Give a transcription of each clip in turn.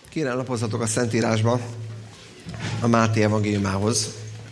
Kérem, lapozzatok a Szentírásba, a Máté evangéliumához.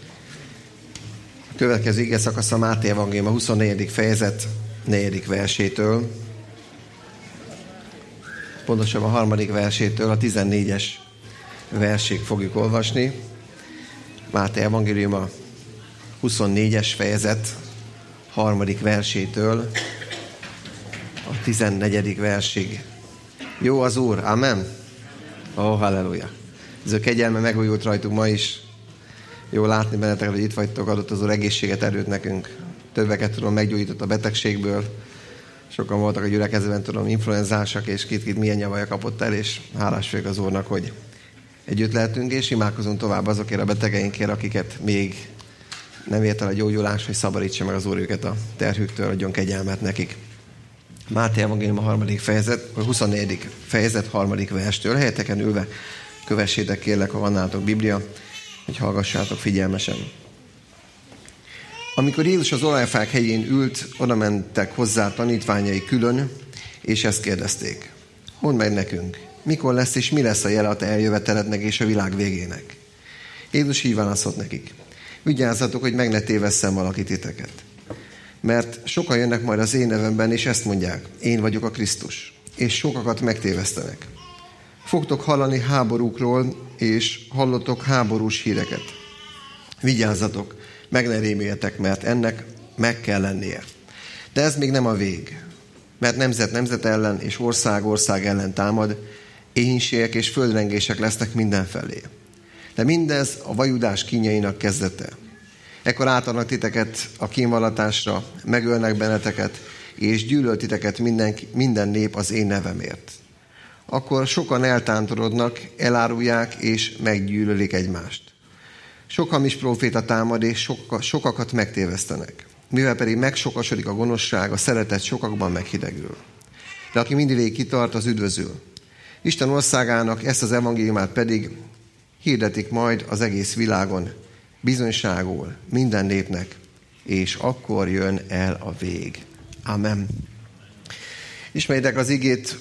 A következő ige szakasz a Máté evangélium a 24. fejezet 4. versétől, pontosabban a 3. versétől a 14-es versig fogjuk olvasni. Máté evangélium a 24-es fejezet 3. versétől a 14. versig. Jó az Úr, amen? Halleluja. Ez a kegyelme megújult rajtunk ma is. Jó látni benneteket, hogy itt vagytok, adott az Úr egészséget, erőt nekünk. Többeket tudom, meggyógyított a betegségből. Sokan voltak a gyülekezetben, tudom, influenzásak, és kit milyen nyavaja kapott el, és hálás vagyok az Úrnak, hogy együtt lehetünk, és imádkozunk tovább azokért a betegeinkért, akiket még nem ért el a gyógyulás, hogy szabadítsa meg az Úr őket a terhüktől, adjon kegyelmet nekik. Máté evangélium a 3. fejezet, a 24. fejezet 3. verstől. Helyeteken ülve kövessétek, kérlek, ha van nálatok Biblia, hogy hallgassátok figyelmesen. Amikor Jézus az olajfák hegyén ült, oda mentek hozzá tanítványai külön, és ezt kérdezték. Mondd meg nekünk, mikor lesz és mi lesz a jele a te eljövetelednek és a világ végének? Jézus így válaszolt nekik. Vigyázzatok, hogy meg ne tévesszem valaki titeket. Mert sokan jönnek majd az én nevemben, és ezt mondják, én vagyok a Krisztus, és sokakat megtévesztenek. Fogtok hallani háborúkról, és hallottok háborús híreket. Vigyázzatok, meg ne rémüljetek, mert ennek meg kell lennie. De ez még nem a vég, mert nemzet nemzet ellen, és ország ország ellen támad, éhínségek és földrengések lesznek mindenfelé. De mindez a vajudás kínjainak kezdete. Ekkor átadnak titeket a kínvallatásra, megölnek benneteket, és gyűlöl titeket minden nép az én nevemért. Akkor sokan eltántorodnak, elárulják, és meggyűlölik egymást. Sok hamis próféta támad, és sokakat megtévesztenek. Mivel pedig megsokasodik a gonoszság, a szeretet sokakban meghidegül. De aki mindivégig kitart, az üdvözül. Isten országának ezt az evangéliumát pedig hirdetik majd az egész világon, bizonyságul minden népnek, és akkor jön el a vég. Amen. Ismeritek az igét,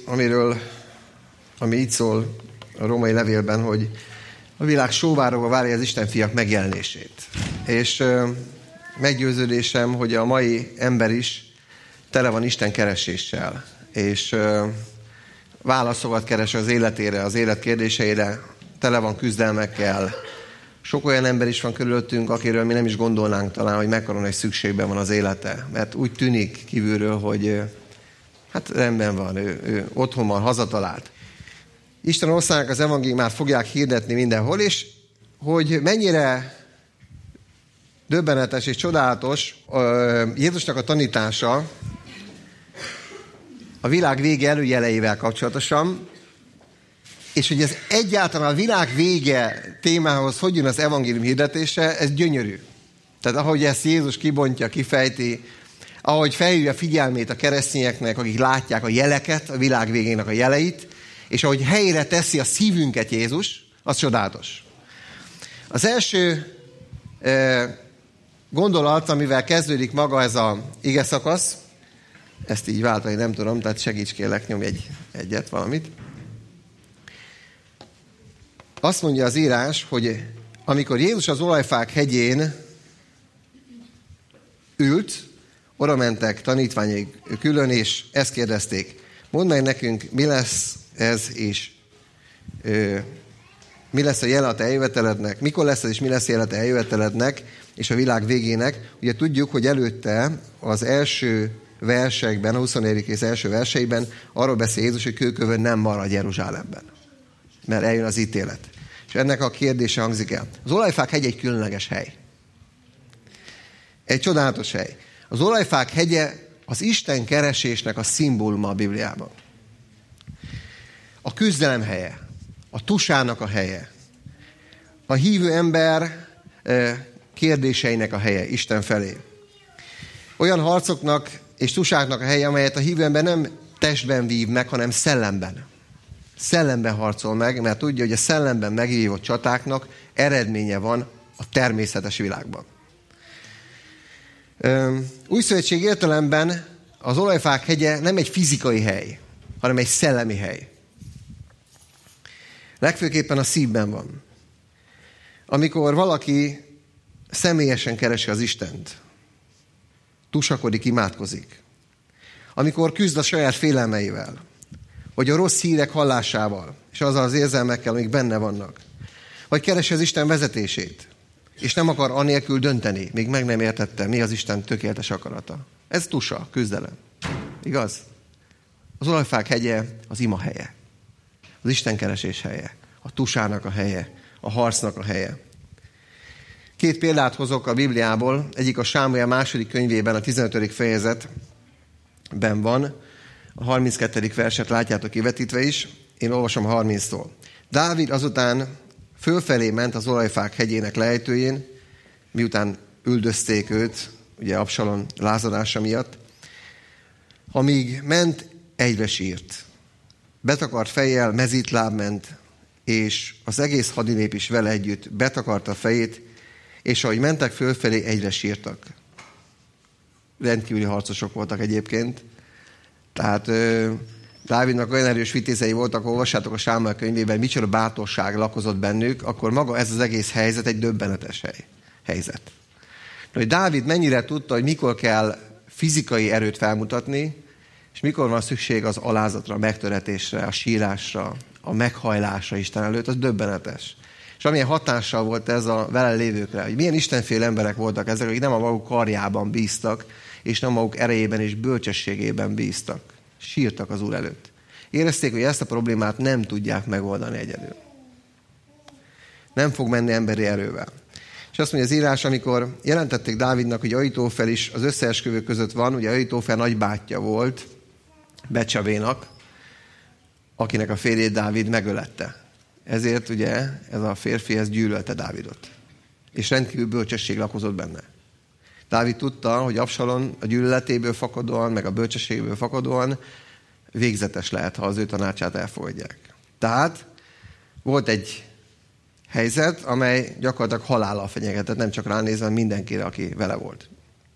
ami így szól a római levélben, hogy a világ sóvárogva várja az Isten fiak megjelenését. És meggyőződésem, hogy a mai ember is tele van Isten kereséssel, és válaszokat keres az életére, az élet kérdéseire, tele van küzdelmekkel. Sok olyan ember is van körülöttünk, akiről mi nem is gondolnánk talán, hogy mekkora nagy szükségben van az élete. Mert úgy tűnik kívülről, hogy hát rendben van, ő otthon van, hazatalált. Isten országának az evangéliumát fogják hirdetni mindenhol, és hogy mennyire döbbenetes és csodálatos Jézusnak a tanítása a világ vége előjeleivel kapcsolatosan, és hogy ez egyáltalán a világ vége témához hogy jön az evangélium hirdetése, ez gyönyörű. Tehát ahogy ezt Jézus kibontja, kifejti, ahogy felhívja figyelmét a keresztényeknek, akik látják a jeleket, a világ végének a jeleit, és ahogy helyre teszi a szívünket Jézus, az csodálatos. Az első gondolat, amivel kezdődik maga ez az ige szakasz, ezt így váltani nem tudom, tehát segíts kérlek, nyomj egyet valamit. Azt mondja az írás, hogy amikor Jézus az olajfák hegyén ült, oda mentek tanítványai külön, és ezt kérdezték. Mondd meg nekünk, mi lesz ez, és mi lesz a jele a te eljövetelednek, mikor lesz ez, és mi lesz a jele a te eljövetelednek, és a világ végének. Ugye tudjuk, hogy előtte az első versekben, a 24. rész első verseiben arról beszél Jézus, hogy kőkövön nem marad Jeruzsálemben, mert eljön az ítélet. És ennek a kérdése hangzik el. Az olajfák hegy egy különleges hely. Egy csodálatos hely. Az olajfák hegye az Isten keresésnek a szimbóluma a Bibliában. A küzdelem helye, a tusának a helye, a hívő ember kérdéseinek a helye Isten felé. Olyan harcoknak és tusáknak a helye, amelyet a hívő ember nem testben vív meg, hanem szellemben. Szellemben harcol meg, mert tudja, hogy a szellemben megvívott csatáknak eredménye van a természetes világban. Újszövetség értelemben az olajfák hegye nem egy fizikai hely, hanem egy szellemi hely. Legfőképpen a szívben van. Amikor valaki személyesen keresi az Istent, tusakodik, imádkozik, amikor küzd a saját félelmeivel, vagy a rossz hírek hallásával, és azzal az érzelmekkel, amik benne vannak, vagy keresi az Isten vezetését, és nem akar anélkül dönteni, még meg nem értette, mi az Isten tökéletes akarata. Ez tusa, küzdelem. Igaz? Az olajfák hegye az ima helye. Az istenkeresés helye. A tusának a helye. A harcnak a helye. 2 példát hozok a Bibliából. Egyik a Sámuel második könyvében, a 15. fejezetben van. A 32. verset látjátok kivetítve is. Én olvasom a 30-tól. Dávid azután fölfelé ment az olajfák hegyének lejtőjén, miután üldözték őt, ugye Absalom lázadása miatt. Amíg ment, egyre sírt. Betakart fejjel, mezítláb ment, és az egész hadinép is vele együtt betakarta a fejét, és ahogy mentek fölfelé, egyre sírtak. Rendkívüli harcosok voltak egyébként. Tehát Dávidnak olyan erős vitézei voltak, olvassátok a Sámuel könyvében, micsoda bátorság lakozott bennük, akkor maga ez az egész helyzet egy döbbenetes helyzet. De hogy Dávid mennyire tudta, hogy mikor kell fizikai erőt felmutatni, és mikor van szükség az alázatra, a megtöretésre, a sírásra, a meghajlásra Isten előtt, az döbbenetes. És amilyen hatással volt ez a vele lévőkre, hogy milyen istenféle emberek voltak ezek, akik nem a maguk karjában bíztak, és nem a maguk erejében és bölcsességében bíztak. Sírtak az Úr előtt. Érezték, hogy ezt a problémát nem tudják megoldani egyedül. Nem fog menni emberi erővel. És azt mondja az írás, amikor jelentették Dávidnak, hogy Ahitofel is az összeesküvők között van, ugye Ahitofel nagybátyja volt Becsavénak, akinek a férjét Dávid megölette. Ezért ugye ez a férfi ez gyűlölte Dávidot. És rendkívül bölcsesség lakozott benne. Dávid tudta, hogy Absalom a gyűlöletéből fakadóan, meg a bölcsességből fakadóan végzetes lehet, ha az ő tanácsát elfogadják. Tehát volt egy helyzet, amely gyakorlatilag halállal fenyegetett, nem csak ránézve mindenkire, aki vele volt.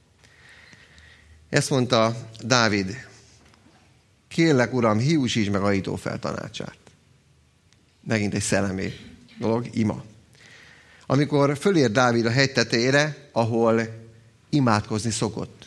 Ezt mondta Dávid, kérlek, Uram, hiúsítsd meg Ahitofel tanácsát. Megint egy szellemi dolog, ima. Amikor fölért Dávid a hegy tetejére, ahol imádkozni szokott.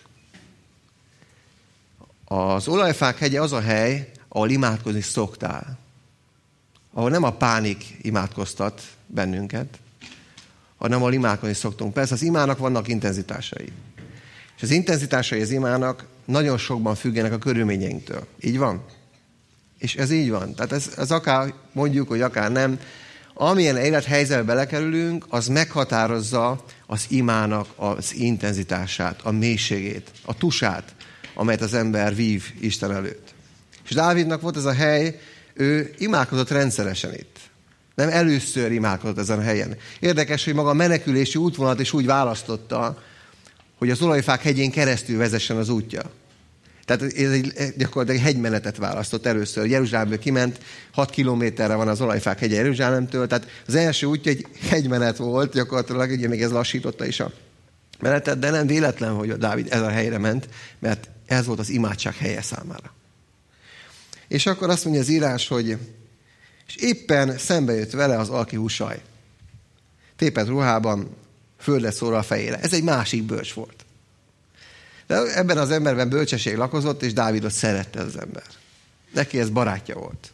Az olajfák hegye az a hely, ahol imádkozni szoktál. Ahol nem a pánik imádkoztat bennünket, hanem ahol imádkozni szoktunk. Persze az imának vannak intenzitásai. És az intenzitásai az imának nagyon sokban függenek a körülményeinktől. Így van? És ez így van. Tehát ez akár mondjuk, hogy akár nem. Amilyen élethelyzetbe belekerülünk, az meghatározza az imának az intenzitását, a mélységét, a tusát, amelyet az ember vív Isten előtt. És Dávidnak volt ez a hely, ő imádkozott rendszeresen itt. Nem először imádkozott ezen a helyen. Érdekes, hogy maga a menekülési útvonalat is úgy választotta, hogy az olajfák hegyén keresztül vezessen az útja. Tehát ez gyakorlatilag egy hegymenetet választott először. Jeruzsálemből kiment, 6 kilométerre van az olajfák hegye Jeruzsálemtől, tehát az első útja egy hegymenet volt, gyakorlatilag ugye még ez lassította is a menetet, de nem véletlen, hogy a Dávid ez a helyre ment, mert ez volt az imádság helye számára. És akkor azt mondja az írás, hogy és éppen szembe jött vele az alki husaj. Tépett ruhában, földre szórva a fejére. Ez egy másik bölcs volt. De ebben az emberben bölcsesség lakozott, és Dávidot szerette az ember. Neki ez barátja volt.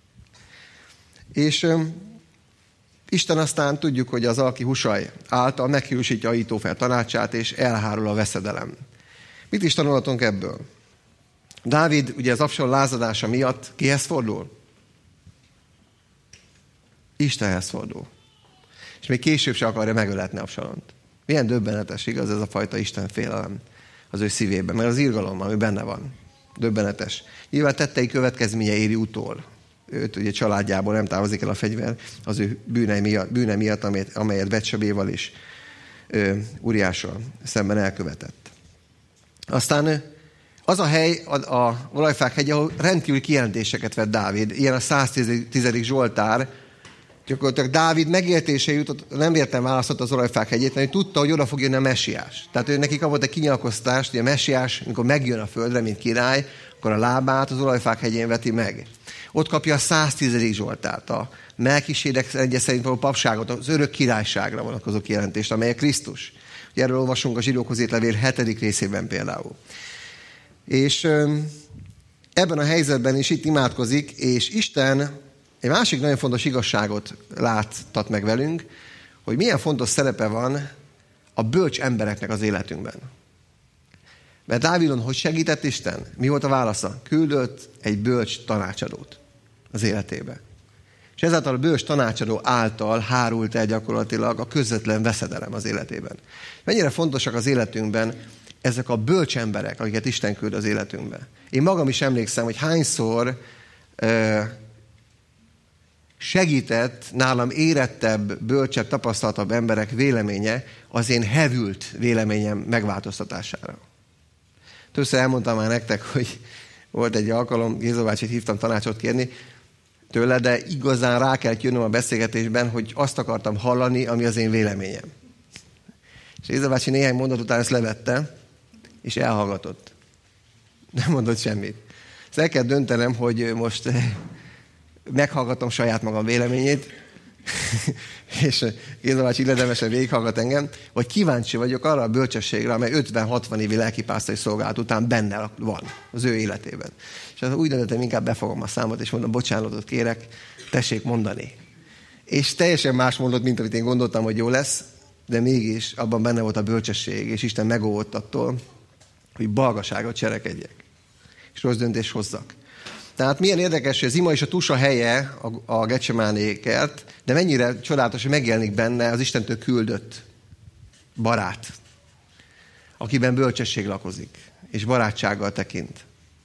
És Isten aztán tudjuk, hogy az alki husaj által meghiúsítja Ahitofel tanácsát, és elhárul a veszedelem. Mit is tanulhatunk ebből? Dávid ugye az Absalom lázadása miatt kihez fordul? Istenhez fordul. És még később se akarja megöletni Absalont. Milyen döbbenetes, igaz, ez a fajta Isten félelem az ő szívében, mert az irgalom, ami benne van. Döbbenetes. Nyilván tettei következménye éri utol. Őt ugye családjából nem távozik el a fegyver az ő bűne miatt, amelyet Betsabéval és Uriással szemben elkövetett. Aztán az a hely, a olajfák hegye, ahol rendkívül kijelentéseket vett Dávid. Ilyen a 110. Zsoltár. Gyakorlatilag Dávid megértése jutott, nem értem választott az olajfák hegyét, mert tudta, hogy oda fog jönni a messiás. Tehát ő neki kapott egy kinyilatkoztást, hogy a messiás, amikor megjön a földre, mint király, akkor a lábát az olajfák hegyén veti meg. Ott kapja a 110. Zsoltárt, a Melkisédek rendje szerint való papságot, az örök királyságra vonatkozó kijelentést, amely a Krisztus. Ugye erről olvasunk a Zsidókhoz írt levél 7. részében például. És ebben a helyzetben is itt imádkozik, és Isten egy másik nagyon fontos igazságot láttat meg velünk, hogy milyen fontos szerepe van a bölcs embereknek az életünkben. Mert Dávidon hogy segített Isten? Mi volt a válasza? Küldött egy bölcs tanácsadót az életébe. És ezáltal a bölcs tanácsadó által hárult el gyakorlatilag a közvetlen veszedelem az életében. Mennyire fontosak az életünkben ezek a bölcs emberek, akiket Isten küld az életünkbe. Én magam is emlékszem, hogy hányszor segített nálam érettebb, bölcsebb, tapasztaltabb emberek véleménye az én hevült véleményem megváltoztatására. Többször elmondtam már nektek, hogy volt egy alkalom, Géza bácsit hívtam tanácsot kérni tőle, de igazán rá kell jönnöm a beszélgetésben, hogy azt akartam hallani, ami az én véleményem. És Géza bácsi néhány mondat után ezt levette, és elhallgatott. Nem mondott semmit. Ezt el kell döntenem, hogy most meghallgatom saját magam véleményét, és Géza bácsi illedemesen végighallgat engem, vagy kíváncsi vagyok arra a bölcsességre, amely 50-60 évi lelkipásztori szolgálat után benne van az ő életében. És úgy döntöttem, inkább befogom a számot, és mondom, bocsánatot kérek, tessék mondani. És teljesen más mondott, mint amit én gondoltam, hogy jó lesz, de mégis abban benne volt a bölcsesség, és Isten megóvott attól, hogy balgaságot cselekedjek, és rossz döntést hozzak. Tehát milyen érdekes, hogy az ima és a tusa helye a Getsemáné kert, de mennyire csodálatos, hogy megjelenik benne az Istentől küldött barát, akiben bölcsesség lakozik, és barátsággal tekint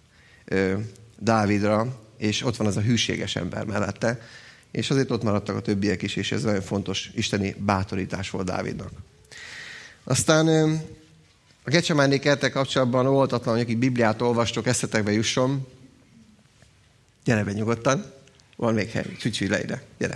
Dávidra, és ott van az a hűséges ember mellette, és azért ott maradtak a többiek is, és ez nagyon fontos isteni bátorítás volt Dávidnak. Aztán a Getsemáné kerttel kapcsolatban olvatatlan, hogy akik Bibliát olvastok, eszetekbe jusson. Gyere be nyugodtan. Van még hely. Csücsülj le ide. Gyere.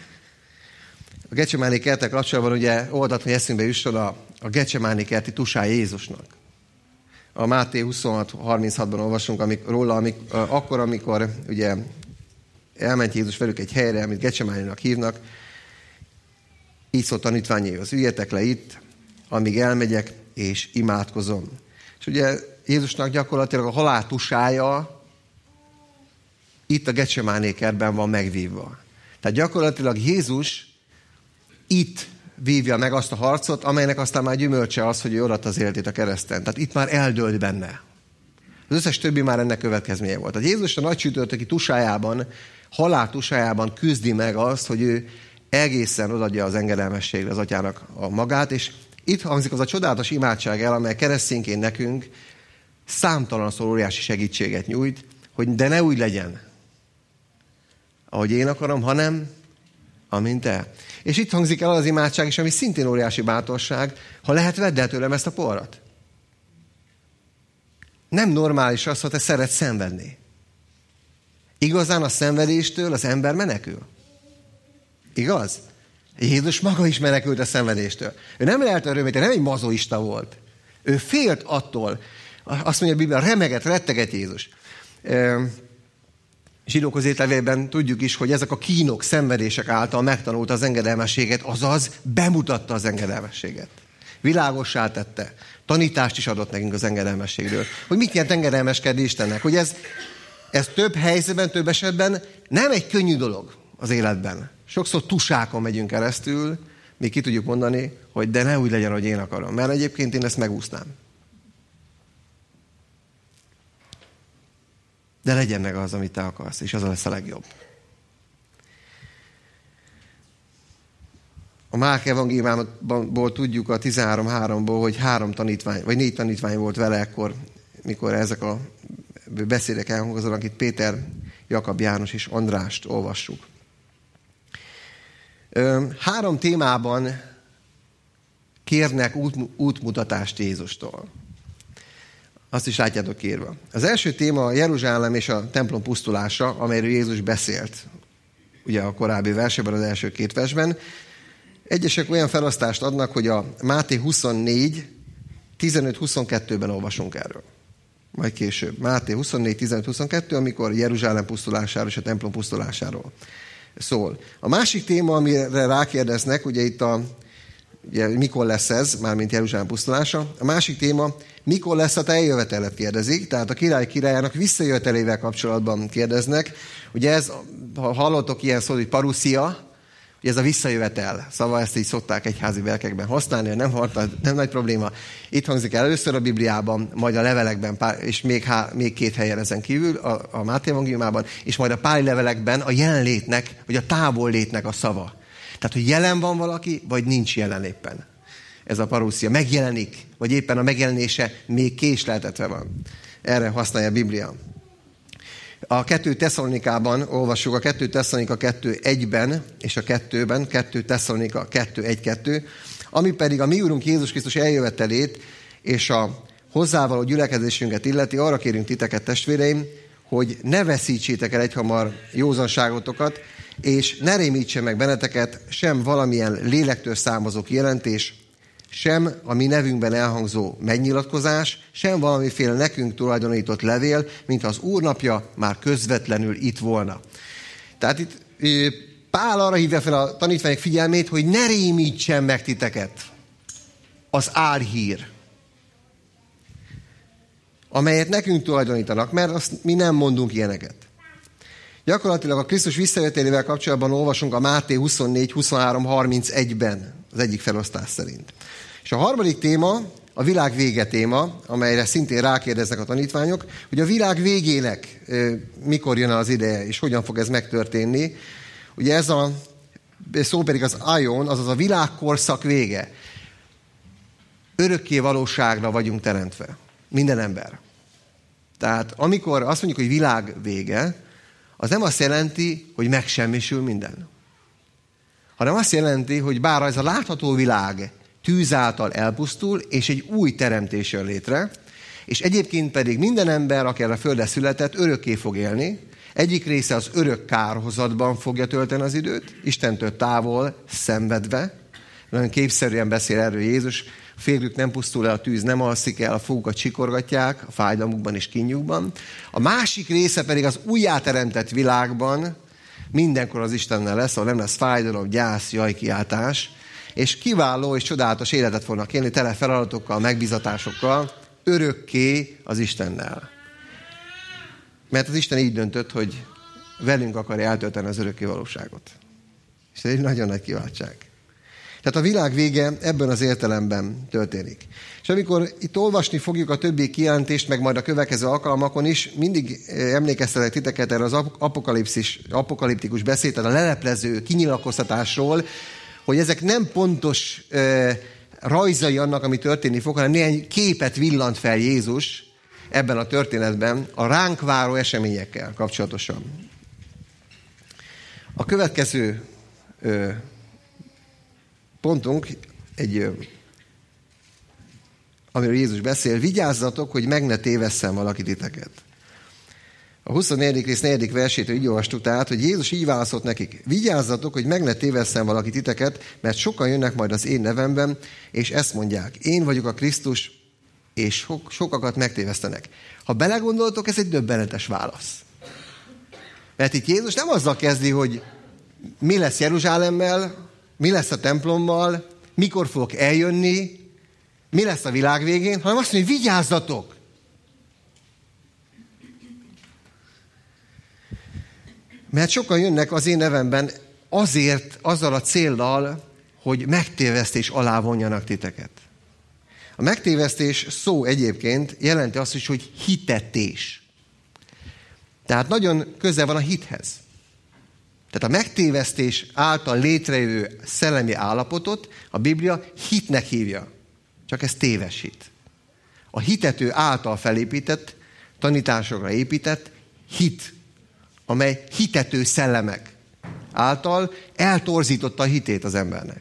A Getsemáné kerttel kapcsolatban ugye olvatatlan, hogy eszünkbe jusson a Getsemáné kerti tusája Jézusnak. A Máté 26-36-ban olvasunk róla, akkor, amikor ugye elment Jézus velük egy helyre, amit Getsemánénak hívnak, így szólt tanítványaihoz: üljetek le itt, amíg elmegyek, és imádkozom. És ugye Jézusnak gyakorlatilag a halál tusája itt a Getsemáné kertben van megvívva. Tehát gyakorlatilag Jézus itt vívja meg azt a harcot, amelynek aztán már gyümölcse az, hogy ő odaadta az életét a kereszten. Tehát itt már eldőlt benne. Az összes többi már ennek következménye volt. Tehát Jézus a nagy csütörtöki tusájában, halál tusájában küzdi meg azt, hogy ő egészen odaadja az engedelmességre az atyának a magát, és itt hangzik az a csodálatos imádság el, amely keresztényként nekünk számtalanszor óriási segítséget nyújt, hogy de ne úgy legyen, ahogy én akarom, hanem amint te. És itt hangzik el az imádság is, ami szintén óriási bátorság: ha lehet, vedd el tőlem ezt a poharat. Nem normális az, ha te szeretsz szenvedni. Igazán a szenvedéstől az ember menekül. Igaz? Jézus maga is menekült a szenvedéstől. Ő nem lehet örömét, nem egy mazoista volt. Ő félt attól. Azt mondja a Biblia, remegett, retteget Jézus. Zsidókhoz írt levélben tudjuk is, hogy ezek a kínok, szenvedések által megtanulta az engedelmességet, azaz bemutatta az engedelmességet. Világossá tette. Tanítást is adott nekünk az engedelmességről. Hogy mit jelent engedelmeskedni Istennek. Hogy ez több helyzetben, több esetben nem egy könnyű dolog az életben. Sokszor tusákon megyünk keresztül, még ki tudjuk mondani, hogy de ne úgy legyen, hogy én akarom. Mert egyébként én ezt megúsznám. De legyen meg az, amit te akarsz, és az lesz a legjobb. A Márk evangéliumából tudjuk a 13:3-ból, hogy 3 tanítvány, vagy 4 tanítvány volt vele ekkor, mikor ezek a beszédek elhangoznak, itt Péter, Jakab, János és Andrást olvassuk. 3 témában kérnek útmutatást Jézustól. Azt is látjátok írva. Az első téma a Jeruzsálem és a templom pusztulása, amelyről Jézus beszélt. Ugye a korábbi versében, az első 2 versben. Egyesek olyan felosztást adnak, hogy a Máté 24, 15-22-ben olvasunk erről. majd később. Máté 24, 15, 22, amikor Jeruzsálem pusztulásáról és a templom pusztulásáról szól. A másik téma, amire rákérdeznek, ugye itt ugye, mikor lesz ez, mármint Jeruzsálem pusztulása. A másik téma, mikor lesz a te eljöveteled, kérdezik. Tehát a király királyának visszajövetelével kapcsolatban kérdeznek. Ugye ez, ha hallottok ilyen szót, hogy paruszia, ugye ez a visszajövetel. Szóval ezt így szokták egyházi verkekben használni, nem nagy probléma. Itt hangzik el először a Bibliában, majd a levelekben, és még két helyen ezen kívül, a Máté evangéliumában, és majd a páli levelekben a jelenlétnek, vagy a távollétnek a szava. Tehát, hogy jelen van valaki, vagy nincs jelen éppen. Ez a paruszia. Megjelenik, vagy éppen a megjelenése még késleltetve van. Erre használja a Biblia. A 2 Tesszalonikában olvassuk a 2 Tesszalonika 2:1-ben és a 2-ben, 2 Tesszalonika 2:1-2, ami pedig a mi Úrunk Jézus Krisztus eljövetelét és a hozzávaló gyülekezésünket illeti, arra kérünk titeket, testvéreim, hogy ne veszítsétek el egyhamar józanságotokat, és ne rémítsen meg benneteket sem valamilyen lélektől származó kijelentés, sem a mi nevünkben elhangzó megnyilatkozás, sem valamiféle nekünk tulajdonított levél, mint az Úr napja már közvetlenül itt volna. Tehát itt Pál arra hívja fel a tanítványok figyelmét, hogy ne rémítsen meg titeket az álhír, amelyet nekünk tulajdonítanak, mert azt mi nem mondunk ilyeneket. Gyakorlatilag a Krisztus visszajövetelével kapcsolatban olvasunk a Máté 24, 23, 31-ben, az egyik felosztás szerint. És a harmadik téma, a világ vége téma, amelyre szintén rákérdeznek a tanítványok, hogy a világ végének mikor jön az ideje, és hogyan fog ez megtörténni. Ugye ez a szó pedig az aion, azaz a világkorszak vége. Örökké valóságra vagyunk teremtve. Minden ember. Tehát amikor azt mondjuk, hogy világ vége, az nem azt jelenti, hogy megsemmisül minden. Hanem azt jelenti, hogy bár ez a látható világ tűz által elpusztul, és egy új teremtés jön létre, és egyébként pedig minden ember, aki erre a földre született, örökké fog élni. Egyik része az örök kárhozatban fogja tölteni az időt, Istentől távol, szenvedve. Nagyon képszerűen beszél erről Jézus. A férjük nem pusztul el, a tűz nem alszik el, a fogukat csikorgatják, a fájdalmukban és kínjukban. A másik része pedig az újjáteremtett világban mindenkor az Istennel lesz, ahol nem lesz fájdalom, gyász, jajkiáltás, és kiváló és csodálatos életet fognak élni, tele feladatokkal, megbízatásokkal, örökké az Istennel. Mert az Isten így döntött, hogy velünk akarja eltölteni az örökké valóságot. És ez egy nagyon nagy kiváltság. Tehát a világ vége ebben az értelemben történik. És amikor itt olvasni fogjuk a többi kijelentést, meg majd a következő alkalmakon is, mindig emlékeztetek titeket erre az apokaliptikus beszéd, tehát a leleplező kinyilatkoztatásról, hogy ezek nem pontos rajzai annak, ami történni fog, hanem néhány képet villant fel Jézus ebben a történetben a ránk váró eseményekkel kapcsolatosan. A következő pontunk amiről Jézus beszél, vigyázzatok, hogy meg ne tévesszen valaki titeket. A 24. rész 4. versétől így olvastuk tehát, hogy Jézus így válaszolt nekik. Vigyázzatok, hogy meg ne tévesszen valaki titeket, mert sokan jönnek majd az én nevemben, és ezt mondják. Én vagyok a Krisztus, és sokakat megtévesztenek. Ha belegondoltok, ez egy döbbenetes válasz. Mert itt Jézus nem azzal kezdi, hogy mi lesz Jeruzsálemmel, mi lesz a templommal, mikor fogok eljönni, mi lesz a világ végén, hanem azt mondja, hogy vigyázzatok! Mert sokan jönnek az én nevemben azért, azzal a céllal, hogy megtévesztés alá vonjanak titeket. A megtévesztés szó egyébként jelenti azt is, hogy hitetés. Tehát nagyon közel van a hithez. Tehát a megtévesztés által létrejövő szellemi állapotot a Biblia hitnek hívja. Csak ez téves hit. A hitető által felépített, tanításokra épített hit, amely hitető szellemek által eltorzította a hitét az embernek.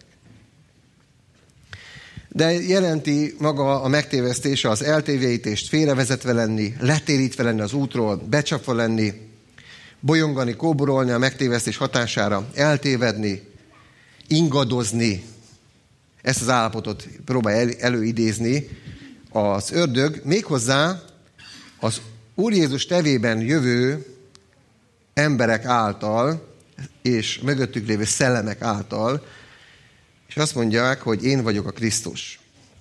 De jelenti maga a megtévesztés az eltévítést, félrevezetve lenni, letérítve lenni az útról, becsapva lenni, bolyongani, kóborolni a megtévesztés hatására, eltévedni, ingadozni. Ezt az állapotot próbálja előidézni az ördög, méghozzá az Úr Jézus nevében jövő emberek által, és mögöttük lévő szellemek által, és azt mondják, hogy én vagyok a Krisztus.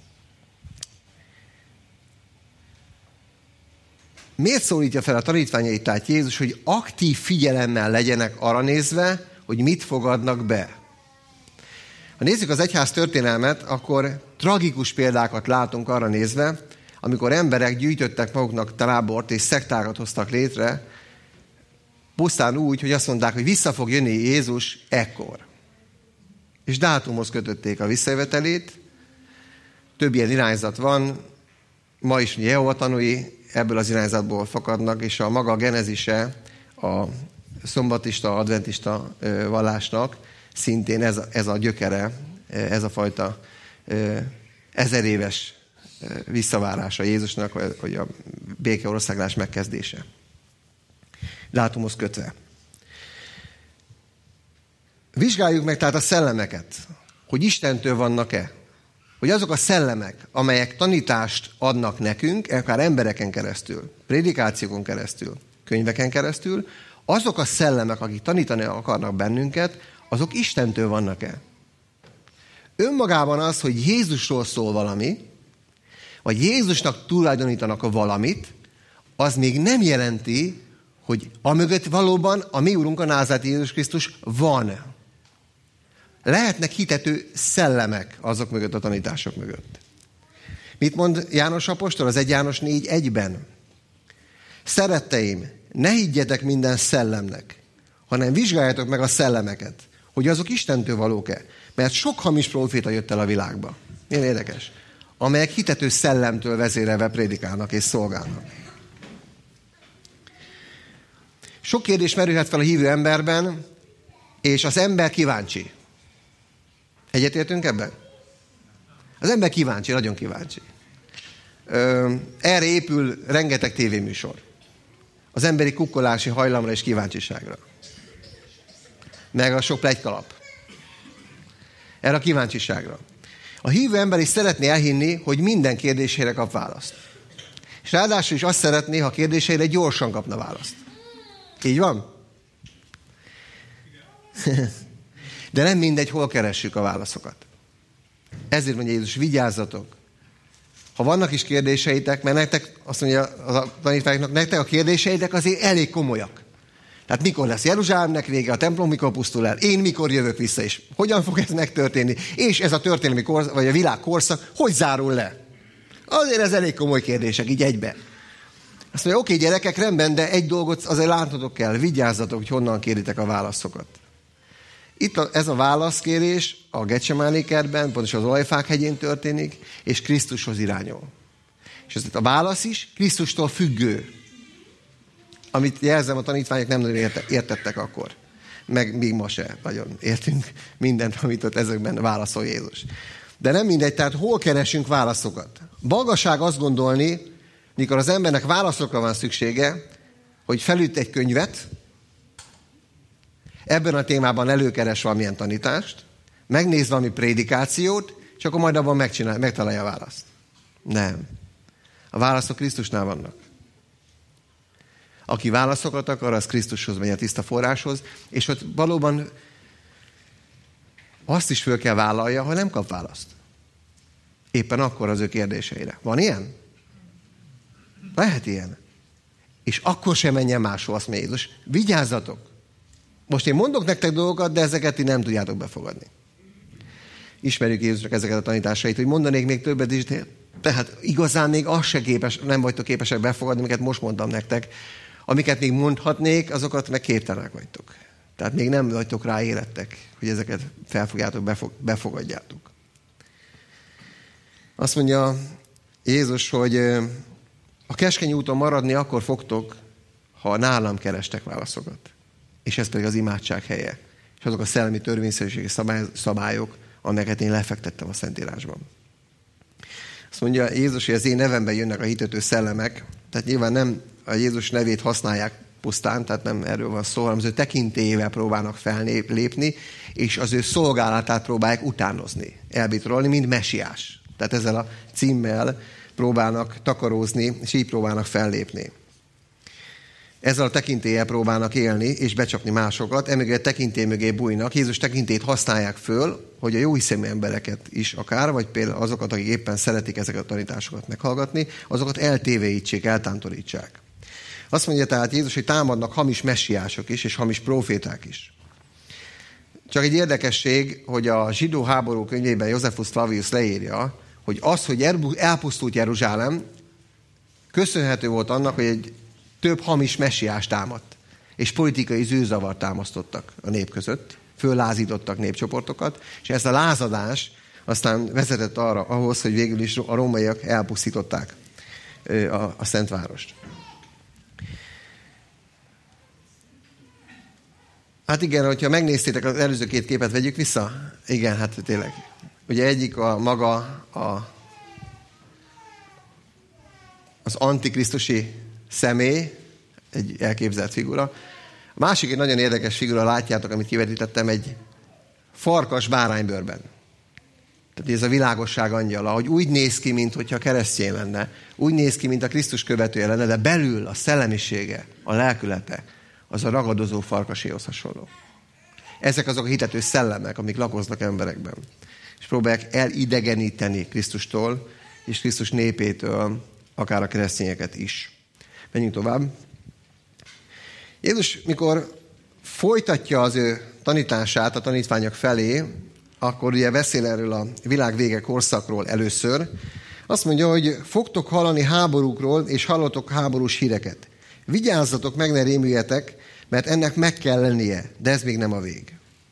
Miért szólítja fel a tanítványait, tehát Jézus, hogy aktív figyelemmel legyenek arra nézve, hogy mit fogadnak be? Ha nézzük az egyház történelmet, akkor tragikus példákat látunk arra nézve, amikor emberek gyűjtöttek maguknak tábort és szektákat hoztak létre, pusztán úgy, hogy azt mondták, hogy vissza fog jönni Jézus ekkor. És dátumhoz kötötték a visszajövetelét. Több ilyen irányzat van, ma is Jehova tanúi ebből az irányzatból fakadnak, és a maga genezise a szombatista, adventista vallásnak szintén ez a gyökere, ez a fajta 1000 éves visszavárása Jézusnak, hogy a békeországlás megkezdése. Dátumhoz kötve. Vizsgáljuk meg tehát a szellemeket, hogy Istentől vannak-e. Hogy azok a szellemek, amelyek tanítást adnak nekünk, akár embereken keresztül, prédikációkon keresztül, könyveken keresztül, azok a szellemek, akik tanítani akarnak bennünket, azok Istentől vannak-e. Önmagában az, hogy Jézusról szól valami, vagy Jézusnak tulajdonítanak valamit, az még nem jelenti, hogy amögött valóban a mi Urunk, a názáreti Jézus Krisztus van. Lehetnek hitető szellemek azok mögött, a tanítások mögött. Mit mond János apostol az 1 János 4:1-ben? Szeretteim, ne higgyetek minden szellemnek, hanem vizsgáljátok meg a szellemeket, hogy azok Istentől valók-e. Mert sok hamis próféta jött el a világba. Milyen érdekes. Amelyek hitető szellemtől vezérelve prédikálnak és szolgálnak. Sok kérdés merülhet fel a hívő emberben, és az ember kíváncsi. Egyetértünk ebben? Az ember kíváncsi, nagyon kíváncsi. Erre épül rengeteg tévéműsor. Az emberi kukkolási hajlamra és kíváncsiságra. Meg a sok pletykalap. Erre a kíváncsiságra. A hívő ember is szeretné elhinni, hogy minden kérdésére kap választ. És ráadásul is azt szeretné, ha kérdéseire gyorsan kapna választ. Így van? De nem mindegy, hol keressük a válaszokat. Ezért mondja Jézus, vigyázzatok. Ha vannak is kérdéseitek, mert nektek, azt mondja a tanítványoknak, nektek a kérdéseitek azért elég komolyak. Tehát mikor lesz Jeruzsálemnek vége, a templom mikor pusztul el, én mikor jövök vissza, és hogyan fog ez megtörténni, és ez a történelmi korszak, vagy a világ korszak, hogy zárul le? Azért ez elég komoly kérdések, így egybe. Azt mondja, oké, gyerekek, rendben, de egy dolgot azért látnotok kell, vigyázzatok, hogy honnan kéritek a válaszokat. Itt ez a válaszkérés a Getsemáné kertben, pontosan az Olajfák hegyén történik, és Krisztushoz irányul. És ez a válasz is Krisztustól függő. Amit jelzem, a tanítványok nem nagyon értettek akkor. Meg még ma se nagyon értünk mindent, amit ott ezekben válaszol Jézus. De nem mindegy, tehát hol keresünk válaszokat? Balgaság azt gondolni, mikor az embernek válaszokra van szüksége, hogy felüt egy könyvet, ebben a témában előkeres valamilyen tanítást, megnéz valami prédikációt, és akkor majd abban megtalálja a választ. Nem. A válaszok Krisztusnál vannak. Aki válaszokat akar, az Krisztushoz megy, a tiszta forráshoz, és ott valóban azt is föl kell vállalja, ha nem kap választ. Éppen akkor az ő kérdéseire. Van ilyen? Lehet ilyen. És akkor sem menjen máshol, azt mondja Jézus. Vigyázzatok! Most én mondok nektek dolgokat, de ezeket ti nem tudjátok befogadni. Ismerjük Jézusnak ezeket a tanításait, hogy mondanék még többet is, de tehát igazán még azt se nem vagytok képesek befogadni, amiket most mondtam nektek. Amiket még mondhatnék, azokat meg képtelenek vagytok. Tehát még nem vagytok rá érettek, hogy ezeket felfogjátok, befogadjátok. Azt mondja Jézus, hogy a keskeny úton maradni akkor fogtok, ha nálam kerestek válaszokat. És ez pedig az imádság helye. És azok a szellemi törvényszerűségi szabályok, amelyeket én lefektettem a Szentírásban. Azt mondja Jézus, hogy az én nevemben jönnek a hitető szellemek, tehát nyilván nem a Jézus nevét használják pusztán, tehát nem erről van szó, hanem az ő tekintélyével próbálnak fellépni, és az ő szolgálatát próbálják utánozni, elbitorolni, mint mesiás. Tehát ezzel a címmel próbálnak takarózni, és így próbálnak fellépni. Ezzel a tekintéllyel próbálnak élni, és becsapni másokat, emögé a tekintély mögé bújnak. Jézus tekintélyt használják föl, hogy a jóhiszemű embereket is akár, vagy például azokat, akik éppen szeretik ezeket a tanításokat meghallgatni, azokat eltéveítsék, eltántorítsák. Azt mondja tehát Jézus, hogy támadnak hamis messiások is, és hamis próféták is. Csak egy érdekesség, hogy a zsidó háború könyvében Josephus Flavius leírja, hogy az, hogy elpusztult Jeruzsálem, köszönhető volt annak, hogy egy több hamis messiás támadt, és politikai zűrzavart támasztottak a nép között, föllázítottak népcsoportokat, és ez a lázadás aztán vezetett ahhoz, hogy végül is a rómaiak elpusztították a Szentvárost. Hát igen, hogyha megnéztétek az előző két képet, vegyük vissza? Igen, hát tényleg. Ugye egyik az antikrisztusi személy, egy elképzelt figura. A másik egy nagyon érdekes figura, látjátok, amit kivetítettem, egy farkas báránybőrben. Tehát ez a világosság angyala, hogy úgy néz ki, mintha keresztény lenne, úgy néz ki, mint a Krisztus követője lenne, de belül a szellemisége, a lelkülete, az a ragadozó farkaséhoz hasonló. Ezek azok a hitető szellemek, amik lakoznak emberekben. És próbálják elidegeníteni Krisztustól, és Krisztus népétől, akár a keresztényeket is. Menjünk tovább. Jézus, mikor folytatja az ő tanítását a tanítványok felé, akkor ugye beszél erről a világ vége korszakról először. Azt mondja, hogy fogtok hallani háborúkról, és hallotok háborús híreket. Vigyázzatok meg, ne rémüljetek, mert ennek meg kell lennie, de ez még nem a vég.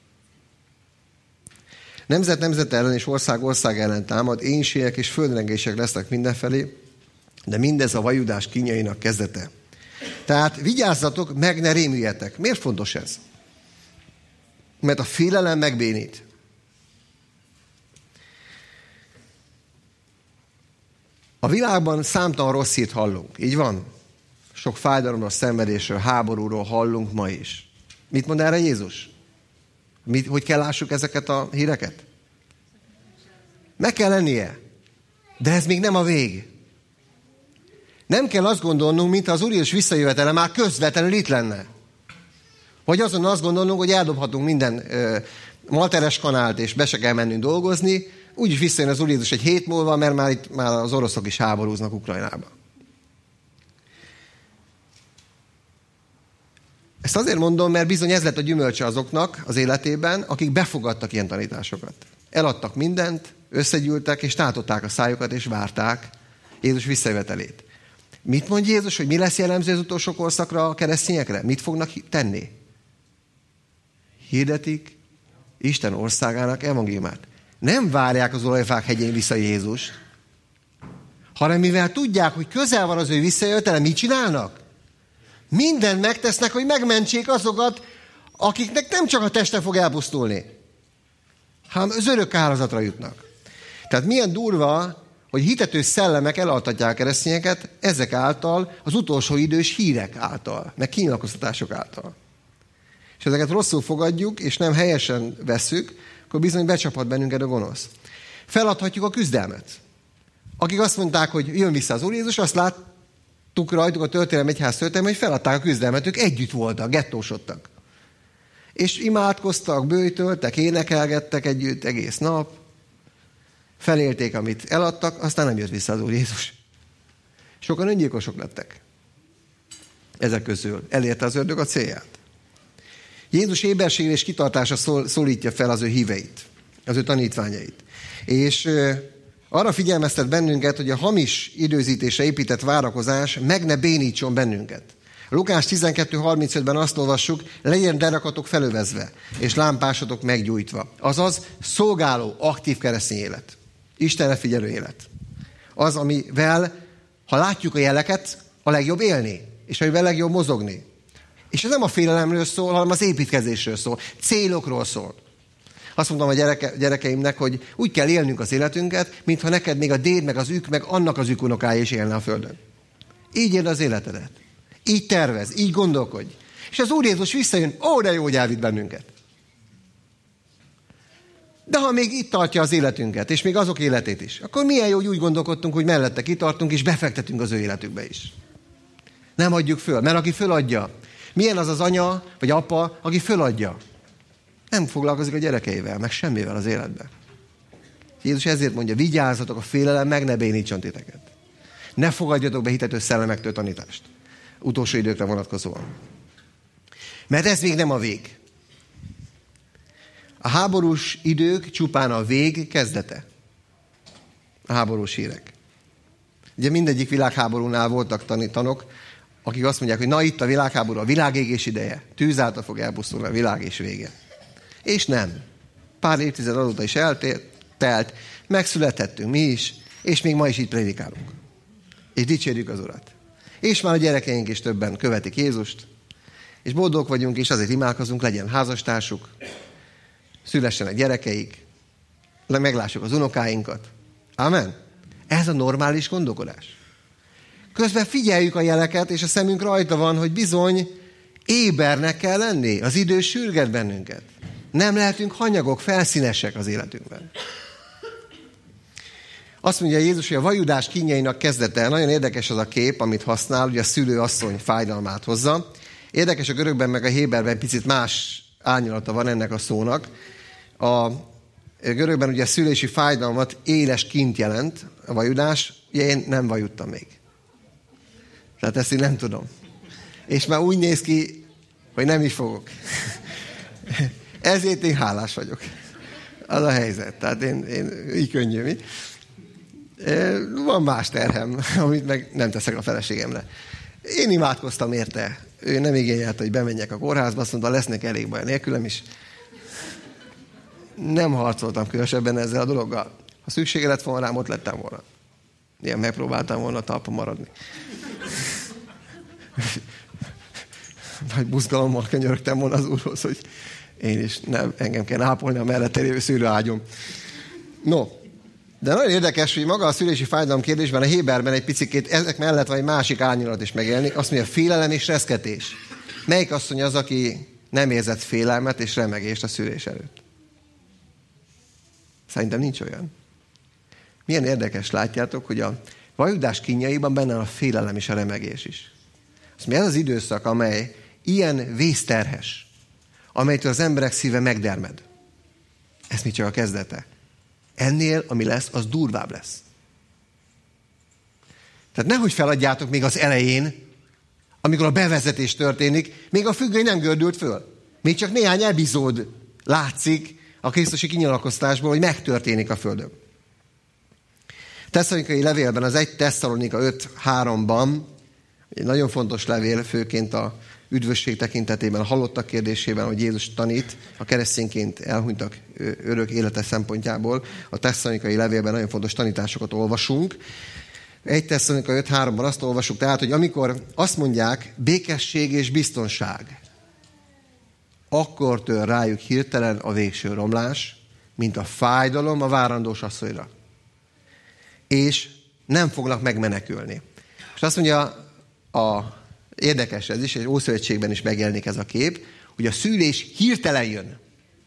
Nemzet nemzet ellen és ország ellen támad, éhínségek és földrengések lesznek mindenfelé, de mindez a vajudás kínjainak kezdete. Tehát vigyázzatok, meg ne rémüljetek. Miért fontos ez? Mert a félelem megbénít. A világban számtalan rossz hírt hallunk. Így van? Sok fájdalomról, szenvedésről, háborúról hallunk ma is. Mit mond erre Jézus? Hogy kell lássuk ezeket a híreket? Meg kell lennie. De ez még nem a vég. Nem kell azt gondolnunk, mintha az Úr Jézus visszajövetele már közvetlenül itt lenne. Vagy azon azt gondolnunk, hogy eldobhatunk minden malteres kanált, és be se kell mennünk dolgozni, úgyis visszajön az Úr Jézus egy hét múlva, mert már az oroszok is háborúznak Ukrajnába. Ezt azért mondom, mert bizony ez lett a gyümölcse azoknak az életében, akik befogadtak ilyen tanításokat. Eladtak mindent, összegyűltek, és tátották a szájukat, és várták Jézus visszajövetelét. Mit mond Jézus, hogy mi lesz jellemző az utolsó korszakra a keresztényekre? Mit fognak tenni? Hirdetik Isten országának evangéliumát. Nem várják az olajfák hegyén vissza Jézus, hanem mivel tudják, hogy közel van az ő visszajövetele, mit csinálnak? Mindent megtesznek, hogy megmentsék azokat, akiknek nem csak a teste fog elpusztulni, hanem az örök áldozatra jutnak. Tehát milyen durva, hogy hitető szellemek elaltatják a keresztényeket ezek által, az utolsó idős hírek által, meg kínlakoztatások által. És ezeket rosszul fogadjuk, és nem helyesen vesszük, akkor bizony becsaphat bennünket a gonosz. Feladhatjuk a küzdelmet. Akik azt mondták, hogy jön vissza az Úr Jézus, azt láttuk rajtuk a történelmi egyház történelmi, hogy feladták a küzdelmet, ők együtt voltak, gettósodtak. És imádkoztak, bőjtöltek, énekelgettek együtt egész nap, felélték, amit eladtak, aztán nem jött vissza az Úr Jézus. Sokan öngyilkosok lettek. Ezek közül elérte az ördög a célját. Jézus éberségre és kitartása szólítja fel az ő híveit, az ő tanítványait. És arra figyelmeztet bennünket, hogy a hamis időzítésre épített várakozás meg ne bénítson bennünket. Lukás 12.35-ben azt olvassuk, legyen derekatok felövezve, és lámpásotok meggyújtva. Azaz szolgáló, aktív keresztény élet. Istenre figyelő élet. Az, amivel, ha látjuk a jeleket, a legjobb élni, és amivel legjobb mozogni. És ez nem a félelemről szól, hanem az építkezésről szól, célokról szól. Azt mondtam a gyerekeimnek, hogy úgy kell élnünk az életünket, mintha neked még a déd, meg az ük, meg annak az ükunokája is élne a földön. Így éld az életedet. Így tervez, így gondolkodj. És az Úr Jézus visszajön, ó, de jó, hogy elvitt bennünket. De ha még itt tartja az életünket, és még azok életét is, akkor milyen jó, hogy úgy gondolkodtunk, hogy mellette kitartunk, és befektetünk az ő életükbe is. Nem adjuk föl, mert aki föladja, milyen az az anya, vagy apa, aki föladja? Nem foglalkozik a gyerekeivel, meg semmivel az életben. Jézus ezért mondja, vigyázzatok, a félelem meg ne bénítson titeket. Ne fogadjatok be hitető szellemektől tanítást. Utolsó időkre vonatkozóan. Mert ez még nem a vég. A háborús idők csupán a vég kezdete. A háborús hírek. Ugye mindegyik világháborúnál voltak tanok, akik azt mondják, hogy na itt a világháború, a világégés ideje. Tűz által fog elpusztulni a világ és vége. És nem. Pár évtized azóta is eltelt, megszülethettünk mi is, és még ma is így prédikálunk. És dicsérjük az Urat. És már a gyerekeink is többen követik Jézust, és boldog vagyunk, és azért imádkozunk, legyen házastársuk, szülessenek gyerekeik, meglássuk az unokáinkat. Amen. Ez a normális gondolkodás. Közben figyeljük a jeleket, és a szemünk rajta van, hogy bizony ébernek kell lenni. Az idő sürget bennünket. Nem lehetünk hanyagok, felszínesek az életünkben. Azt mondja Jézus, hogy a vajudás kínjainak kezdete. Nagyon érdekes az a kép, amit használ, ugye a szülőasszony fájdalmát hozza. Érdekes a görögben, meg a héberben picit más árnyalata van ennek a szónak. A görögben ugye a szülési fájdalmat éles kint jelent, a vajudás. Ugye én nem vajudtam még. Tehát ezt én nem tudom. És már úgy néz ki, hogy nem is fogok. Ezért én hálás vagyok. Az a helyzet. Tehát én így könnyű, mi? Van más terhem, amit meg nem teszek a feleségemre. Én imádkoztam érte. Ő nem igényelte, hogy bemenjek a kórházba, azt mondta, lesznek elég baj nélkülem is. Nem harcoltam különösebben ezzel a dologgal. Ha szüksége lett volna rám, ott lettem volna. Ilyen megpróbáltam volna talpon maradni. Nagy buzgalommal könyörögtem volna az Úrhoz, hogy én is engem kell ápolni a mellette lévő szülőágyom. No, de nagyon érdekes, hogy maga a szülési fájdalom kérdésben a héberben egy picikét ezek mellett van egy másik árnyalat is megjelenik. Azt mondja, félelem és reszketés. Melyik asszony az, aki nem érzett félelmet és remegést a szülés előtt? Szerintem nincs olyan. Milyen érdekes, látjátok, hogy a vajudás kínjaiban benne a félelem és a remegés is. Azt mondja, ez az időszak, amely ilyen vészterhes, amelytől az emberek szíve megdermed. Ez még csak a kezdete. Ennél, ami lesz, az durvább lesz. Tehát nehogy feladjátok még az elején, amikor a bevezetés történik, még a függöny nem gördült föl. Még csak néhány epizód látszik a krisztusi kinyilatkoztatásból, hogy megtörténik a földön. Tesszalonikai levélben, az 1 Tesszalonika 5:3-ban, egy nagyon fontos levél, főként a üdvösség tekintetében, a halottak kérdésében, hogy Jézus tanít, a keresztényként elhunytak örök élete szempontjából. A tesszalonikai levélben nagyon fontos tanításokat olvasunk. 1 Tesszalonika 5:3-ban azt olvasjuk, tehát, hogy amikor azt mondják, békesség és biztonság, akkor tör rájuk hirtelen a végső romlás, mint a fájdalom a várandós asszonyra. És nem fognak megmenekülni. És azt mondja, érdekes ez is, egy Ószövetségben is megjelenik ez a kép, hogy a szülés hirtelen jön.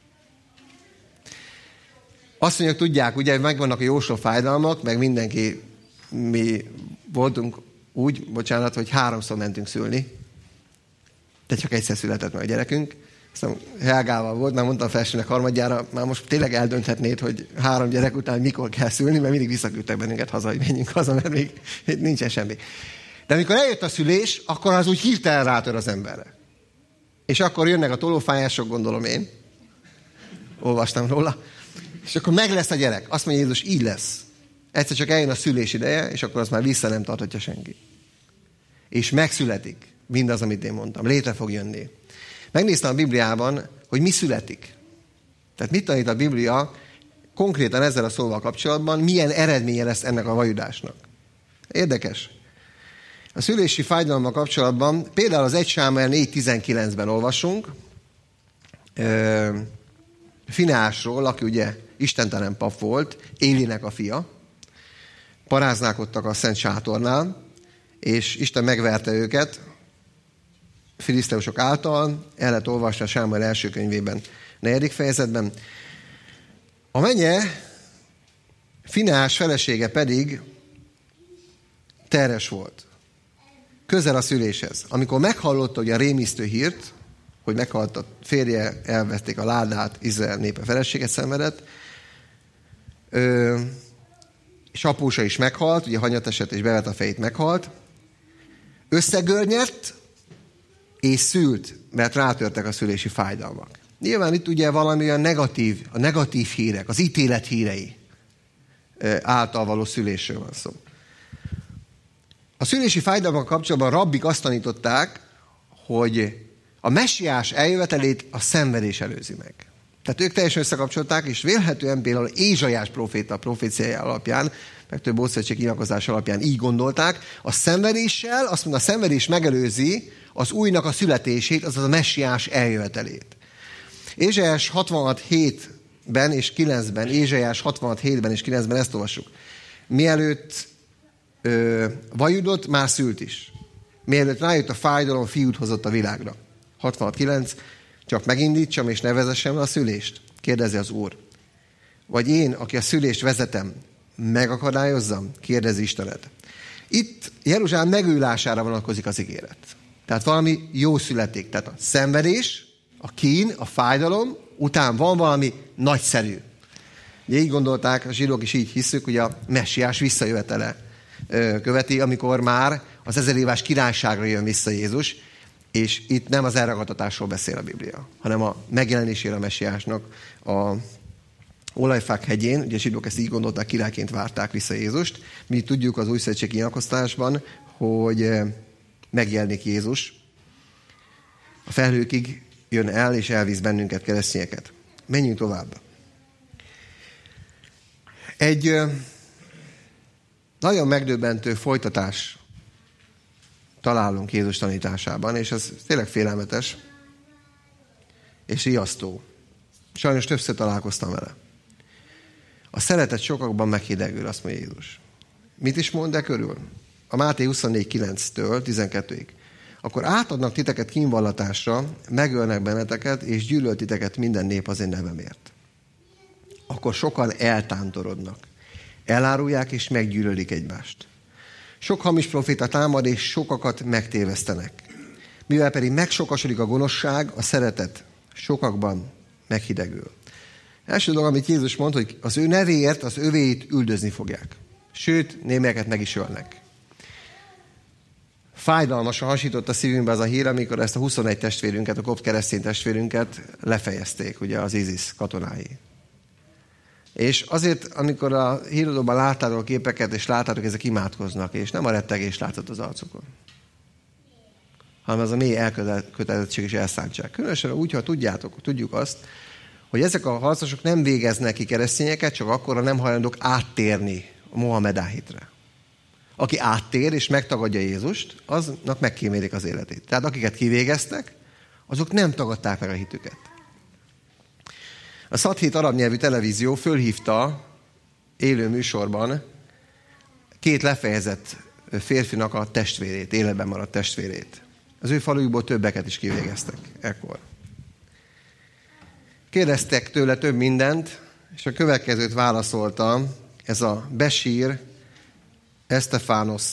Azt mondják, tudják, ugye megvannak a jósó fájdalmak, meg mindenki, mi voltunk úgy, bocsánat, hogy 3-szor mentünk szülni, de csak egyszer született meg a gyerekünk. Aztán Helgával volt, már mondtam a felsőnek harmadjára, már most tényleg eldönthetnéd, hogy 3 gyerek után mikor kell szülni, mert mindig visszaküldtek bennünket haza, hogy menjünk haza, mert még nincsen semmi. De amikor eljött a szülés, akkor az úgy hirtelen rátör az emberre. És akkor jönnek a tolófájások, gondolom én. Olvastam róla. És akkor meg lesz a gyerek. Azt mondja Jézus, így lesz. Egyszer csak eljön a szülés ideje, és akkor azt már vissza nem tarthatja senki. És megszületik mindaz, amit én mondtam. Létre fog jönni. Megnéztem a Bibliában, hogy mi születik. Tehát mit tanít a Biblia konkrétan ezzel a szóval kapcsolatban, milyen eredménye lesz ennek a vajudásnak. Érdekes. A szülési fájdalommal kapcsolatban például az 1 Sámuel 4:19-ben olvasunk Fineásról, aki ugye istentelen pap volt, Élinek a fia. Paráználkodtak a Szent Sátornál, és Isten megverte őket filiszteusok által. El lehet olvasni a Sámuel első könyvében, 4. fejezetben. A menye Fineás felesége pedig terhes volt. Közel a szüléshez. Amikor meghallotta ugye a rémisztő hírt, hogy meghalt a férje, elvették a ládát, Izrael népe feleséget szenvedett, és apósa is meghalt, ugye hanyat esett és bevet a fejét, meghalt, összegörnyedt és szült, mert rátörtek a szülési fájdalmak. Nyilván itt ugye valami olyan negatív hírek, az ítélet hírei által való szülésről van szó. A szülési fájdalmak kapcsolatban rabbik azt tanították, hogy a messiás eljövetelét a szenvedés előzi meg. Tehát ők teljesen összekapcsolták, és vélhetően például Ézsaiás próféta proféciája alapján, meg több ószövetség nyilatkozás alapján így gondolták, a szenvedéssel, azt mondja, a szenvedés megelőzi az újnak a születését, azaz a messiás eljövetelét. Ézsaiás 66:7-ben és 9-ben, Ézsaiás 66:7-ben és 9-ben ezt olvassuk. Mielőtt vajudott, már szült is. Mielőtt rájött a fájdalom, fiút hozott a világra. 66:9. Csak megindítsam és ne vezessem le a szülést? Kérdezi az Úr. Vagy én, aki a szülést vezetem, megakadályozzam? Kérdezi Istened. Itt Jeruzsálem megújulására vonatkozik az ígéret. Tehát valami jó születik. Tehát a szenvedés, a kín, a fájdalom után van valami nagyszerű. Ugye így gondolták, a zsidók is így hiszük, hogy a messiás visszajövetele követi, amikor már az 1000 éves királyságra jön vissza Jézus, és itt nem az elragadtatásról beszél a Biblia, hanem a megjelenésére a messiásnak a Olajfák hegyén, ugye a zsidók ezt így gondolták, királyként várták vissza Jézust. Mi tudjuk az újszövetségi nyilatkoztatásban, hogy megjelenik Jézus. A felhőkig jön el, és elvisz bennünket, keresztényeket. Menjünk tovább. Egy nagyon megdöbbentő folytatás találunk Jézus tanításában, és ez tényleg félelmetes és riasztó. Sajnos többször találkoztam vele. A szeretet sokakban meghidegül, azt mondja Jézus. Mit is mond körül? A Máté 24:9-től 12-ig. Akkor átadnak titeket kínvallatásra, megölnek benneteket, és gyűlöl titeket minden nép az én nevemért. Akkor sokan eltántorodnak. Elárulják és meggyűlölik egymást. Sok hamis proféta támad, és sokakat megtévesztenek. Mivel pedig megsokasodik a gonoszság, a szeretet sokakban meghidegül. Első dolog, amit Jézus mond, hogy az ő nevéért az övéit üldözni fogják. Sőt, némelyeket meg is ölnek. Fájdalmasan hasított a szívünkbe az a hír, amikor ezt a 21 testvérünket, a kopt keresztény testvérünket lefejezték, ugye az ISIS katonái. És azért, amikor a híradóban láttátok a képeket, és láttátok, ezek imádkoznak, és nem a rettegés látszott az arcukon, hanem az a mély elkötelezettség és elszántság. Különösen úgy, ha tudjuk azt, hogy ezek a harcosok nem végeznek ki keresztényeket, csak akkor nem hajlandók áttérni a Mohamedán hitre. Aki áttér és megtagadja Jézust, aznak megkímélik az életét. Tehát akiket kivégeztek, azok nem tagadták meg a hitüket. A Szathét arab nyelvű televízió fölhívta élő műsorban 2 lefejezett férfinak a testvérét, életben maradt testvérét. Az ő falujukból többeket is kivégeztek ekkor. Kérdeztek tőle több mindent, és a következőt válaszolta ez a Besír Esztefános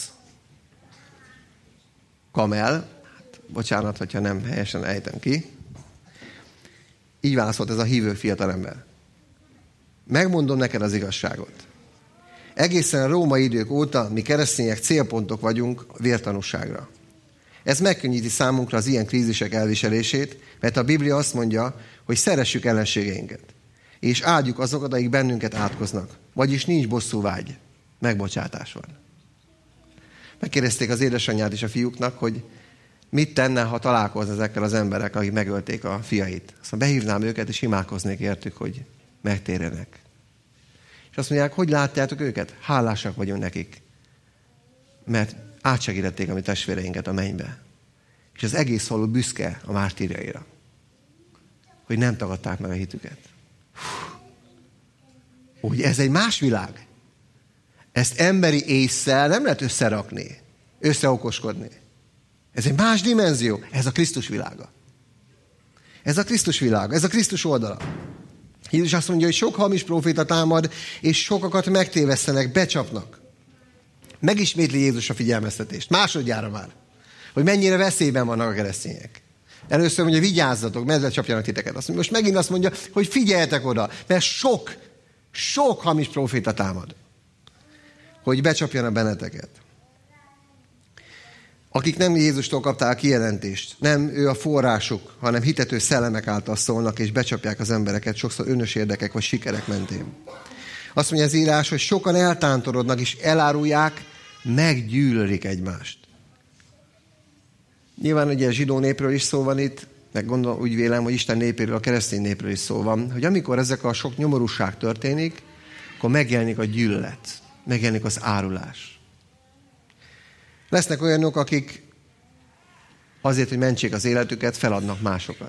Kamel, hát, bocsánat, hogyha nem helyesen ejtem ki. Így válaszolt ez a hívő fiatalember. Megmondom neked az igazságot. Egészen a római idők óta mi keresztények célpontok vagyunk a vértanúságra. Ez megkönnyíti számunkra az ilyen krízisek elviselését, mert a Biblia azt mondja, hogy szeressük ellenségeinket, és áldjuk azokat, akik bennünket átkoznak. Vagyis nincs bosszúvágy, megbocsátás van. Megkérdezték az édesanyját és a fiúknak, hogy mit tenne, ha találkozna ezekkel az emberek, akik megölték a fiait. Aztán behívnám őket, és imádkoznék értük, hogy megtérjenek. És azt mondják, hogy látjátok őket? Hálásak vagyunk nekik. Mert átsegítették a mi testvéreinket a mennybe. És az egész falu büszke a mártírjaira. Hogy nem tagadták meg a hitüket. Úgy ez egy más világ. Ezt emberi ésszel nem lehet összerakni, összeokoskodni. Ez egy más dimenzió. Ez a Krisztus világa. Ez a Krisztus világa. Ez a Krisztus oldala. Jézus azt mondja, hogy sok hamis próféta támad, és sokakat megtévesztenek, becsapnak. Megismétli Jézus a figyelmeztetést. Másodjára már. Hogy mennyire veszélyben vannak a keresztények. Először mondja, vigyázzatok, mert lecsapjanak titeket. Most megint azt mondja, hogy figyeljetek oda, mert sok hamis próféta támad. Hogy becsapjanak benneteket. Akik nem Jézustól kapták a kijelentést, nem ő a forrásuk, hanem hitető szellemek által szólnak, és becsapják az embereket, sokszor önös érdekek vagy sikerek mentén. Azt mondja az írás, hogy sokan eltántorodnak, és elárulják, meggyűlölik egymást. Nyilván ugye a zsidó népről is szó van itt, meg gondolom, úgy vélem, hogy Isten népéről, a keresztény népről is szó van, hogy amikor ezek a sok nyomorúság történik, akkor megjelenik a gyűlölet, megjelenik az árulás. Lesznek olyanok, akik azért, hogy mentsék az életüket, feladnak másokat.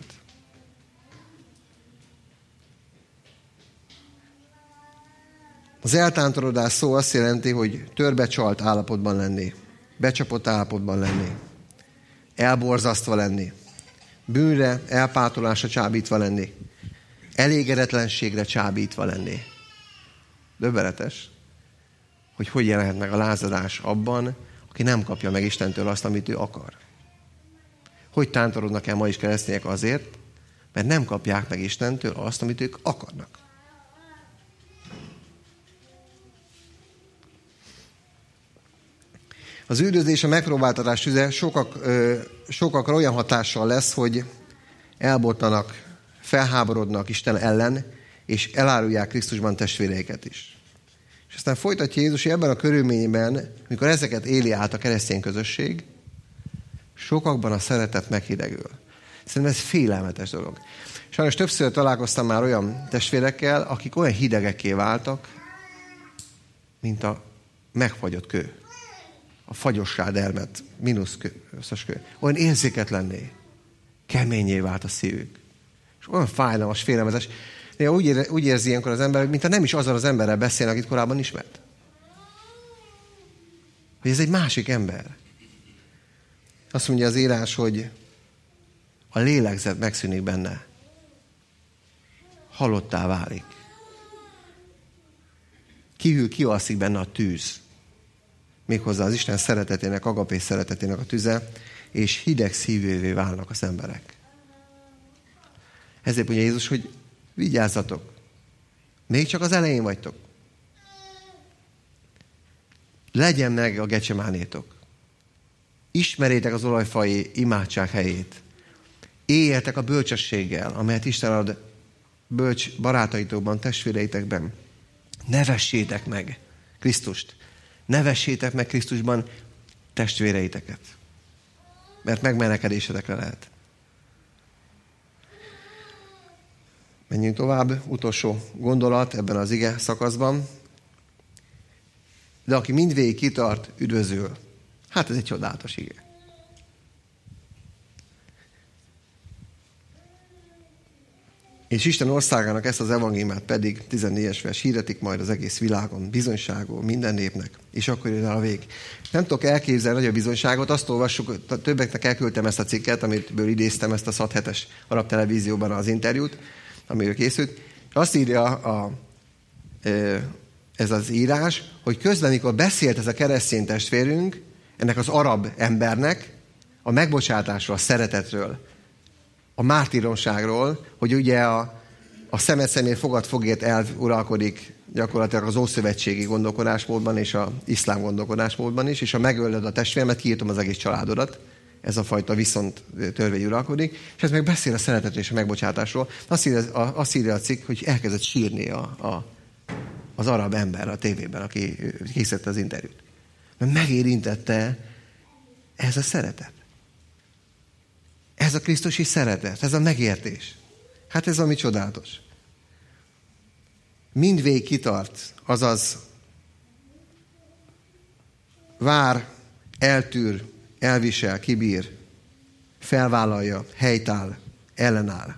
Az eltántorodás szó azt jelenti, hogy törbecsalt állapotban lenni, becsapott állapotban lenni, elborzasztva lenni, bűnre, elpátolásra csábítva lenni, elégedetlenségre csábítva lenni. Döbbenetes, hogy jelenhet meg a lázadás abban, aki nem kapja meg Istentől azt, amit ő akar. Hogy tántorodnak el ma is keresztények azért, mert nem kapják meg Istentől azt, amit ők akarnak. Az üldözés, a megpróbáltatás tüze sokakra olyan hatással lesz, hogy elbottanak, felháborodnak Isten ellen, és elárulják Krisztusban testvéreiket is. És aztán folytatja Jézus, hogy ebben a körülményben, amikor ezeket éli át a keresztény közösség, sokakban a szeretet meghidegül. Szerintem ez félelmetes dolog. Sajnos többször találkoztam már olyan testvérekkel, akik olyan hidegekké váltak, mint a megfagyott kő. A fagyossá dermedt összes kő. Olyan érzéketlenné, keményé vált a szívük. És olyan fájdalmas, félelmetes. De úgy érzi ilyenkor az ember, mintha nem is azzal az emberrel beszélne, akit korábban ismert. Hogy ez egy másik ember. Azt mondja az írás, hogy a lélegzet megszűnik benne. Halottá válik. Kihűl, kialszik benne a tűz. Méghozzá az Isten szeretetének, agapé szeretetének a tüze, és hideg szívűvé válnak az emberek. Ezért mondja Jézus, hogy vigyázzatok. Még csak az elején vagytok. Legyen meg a gecsemánétok. Ismerjétek az olajfai imádság helyét. Éljetek a bölcsességgel, amelyet Isten ad bölcs barátaitokban, testvéreitekben. Nevessétek meg Krisztust. Nevessétek meg Krisztusban testvéreiteket. Mert megmenekedésetekre lehet. Menjünk tovább. Utolsó gondolat ebben az ige szakaszban. De aki mindvégig kitart, üdvözül. Hát ez egy csodálatos ige. És Isten országának ezt az evangéliumát pedig, 14-es vers, hirdetik majd az egész világon, bizonyságul minden népnek, és akkor jön el a vég. Nem tudok elképzelni nagy a bizonyságot, azt olvassuk, többeknek elküldtem ezt a cikket, amitből idéztem ezt a SAT 7-es arab televízióban az interjút, amiről készült. Azt írja ez az írás, hogy közben, mikor beszélt ez a keresztény testvérünk, ennek az arab embernek a megbocsátásról, a szeretetről, a mártíromságról, hogy ugye a szemet személy fogad fogért elv uralkodik gyakorlatilag az ószövetségi gondolkodásmódban és az iszlám gondolkodásmódban is, és ha megölöd a testvéremet, kiírtom az egész családodat. Ez a fajta viszont törvény uralkodik, és ez meg beszél a szeretetről és a megbocsátásról. Azt írja a cikk, hogy elkezdett sírni az arab ember a tévében, aki készítette az interjút. Mert megérintette ez a szeretet. Ez a krisztusi szeretet, ez a megértés. Hát ez ami csodálatos. Mindvégig kitart, azaz vár, eltűr, elvisel, kibír, felvállalja, helytáll, ellenáll.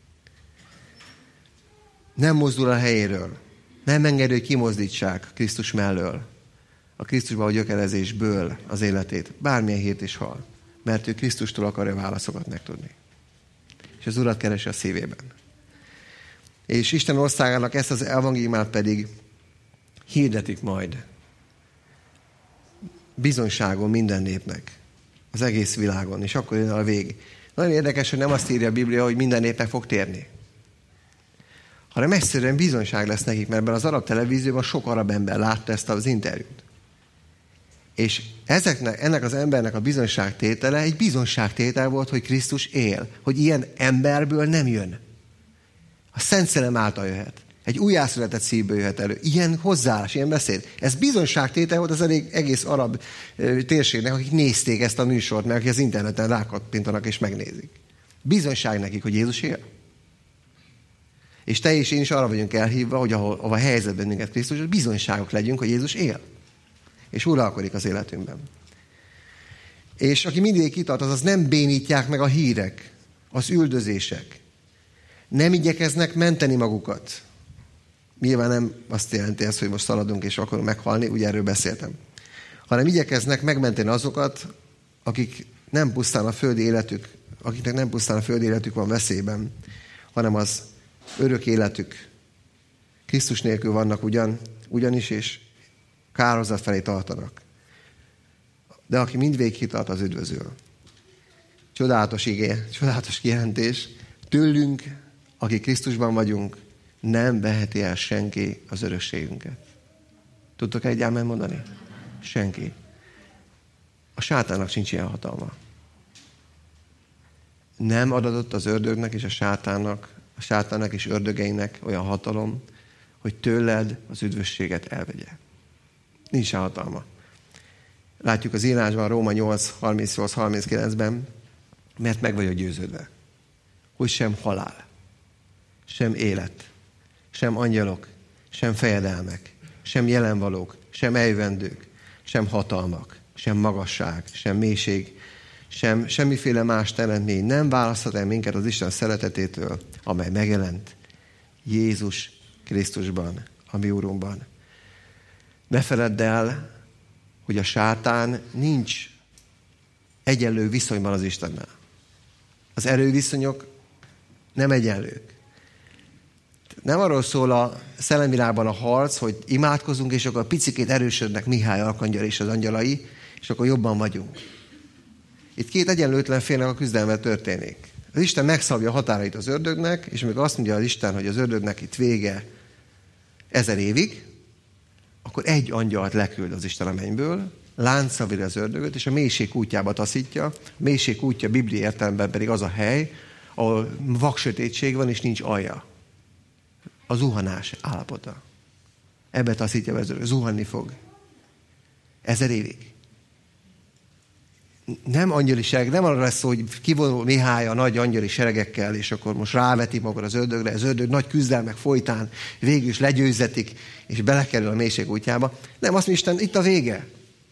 Nem mozdul a helyéről. Nem engedi, hogy kimozdítsák Krisztus mellől, a Krisztusba a gyökerezésből az életét. Bármilyen hírt is hall. Mert ő Krisztustól akarja válaszokat megtudni. És az Urat keresi a szívében. És Isten országának ezt az evangéliumát pedig hirdetik majd bizonyságon minden népnek, az egész világon, és akkor jön a vég. Nagyon érdekes, hogy nem azt írja a Biblia, hogy minden népnek fog térni, hanem egyszerűen bizonyság lesz nekik, mert ebben az arab televízióban sok arab ember látta ezt az interjút. És ennek az embernek a bizonyságtétele egy bizonyságtétel volt, hogy Krisztus él, hogy ilyen emberből nem jön. A Szent Szellem által jöhet. Egy újjászületett szívből jöhet elő. Ilyen hozzáállás, ilyen beszéd. Ez bizonyságtétel volt az egész arab térségnek, akik nézték ezt a műsort, mert akik az interneten rákattintsanak és megnézik. Bizonyság nekik, hogy Jézus él. És te és én is arra vagyunk elhívva, hogy ahova helyezett bennünket Krisztus, hogy bizonyságok legyünk, hogy Jézus él. És uralkodik az életünkben. És aki mindig kitart, az nem bénítják meg a hírek, az üldözések. Nem igyekeznek menteni magukat. Nyilván nem azt jelenti ez, hogy most szaladunk és akarunk meghalni, ugye erről beszéltem. Hanem igyekeznek megmenteni azokat, akiknek nem pusztán a földi életük van veszélyben, hanem az örök életük. Krisztus nélkül vannak ugyanis, és kárhozat felé tartanak. De aki mindvégig kitart, az üdvözül. Csodálatos igé, csodálatos kijelentés. Tőlünk, akik Krisztusban vagyunk, nem veheti el senki az örökségünket. Tudtok egy ámen mondani? Senki. A sátánnak sincs ilyen hatalma. Nem adatott az ördögnek és a sátánnak és ördögeinek olyan hatalom, hogy tőled az üdvösséget elvegye. Nincs rá hatalma. Látjuk az írásban, Róma 8, 38-39-ben, mert meg vagyok győződve, hogy sem halál, sem élet, sem angyalok, sem fejedelmek, sem jelenvalók, sem eljövendők, sem hatalmak, sem magasság, sem mélység, sem semmiféle más teremtmény nem választhat el minket az Isten szeretetétől, amely megjelent Jézus Krisztusban, a mi Úrunkban. Ne feledd el, hogy a sátán nincs egyenlő viszonyban az Istennel. Az erőviszonyok nem egyenlők. Nem arról szól a szellemvilágban a harc, hogy imádkozunk, és akkor picikét erősödnek Mihály arkangyal és az angyalai, és akkor jobban vagyunk. Itt két egyenlőtlen félnek a küzdelme történik. Az Isten megszabja a határait az ördögnek, és amikor azt mondja az Isten, hogy az ördögnek itt vége 1000 évig, akkor egy angyalt leküld az Isten a mennyből, lánccal védi az ördögöt, és a mélység útjába taszítja. A mélység útja bibliai értelemben pedig az a hely, ahol vaksötétség van, és nincs alja. A zuhanás állapota. Ebbe taszítja be az ördög. Zuhanni fog. 1000 évig. Nem angyali sereg, nem arra lesz szó, hogy kivonul Mihály a nagy angyali seregekkel, és akkor most rávetik magad az ördögre, az ördög nagy küzdelmek folytán végül is legyőzetik, és belekerül a mélység útjába. Nem, azt mondja Isten, itt a vége.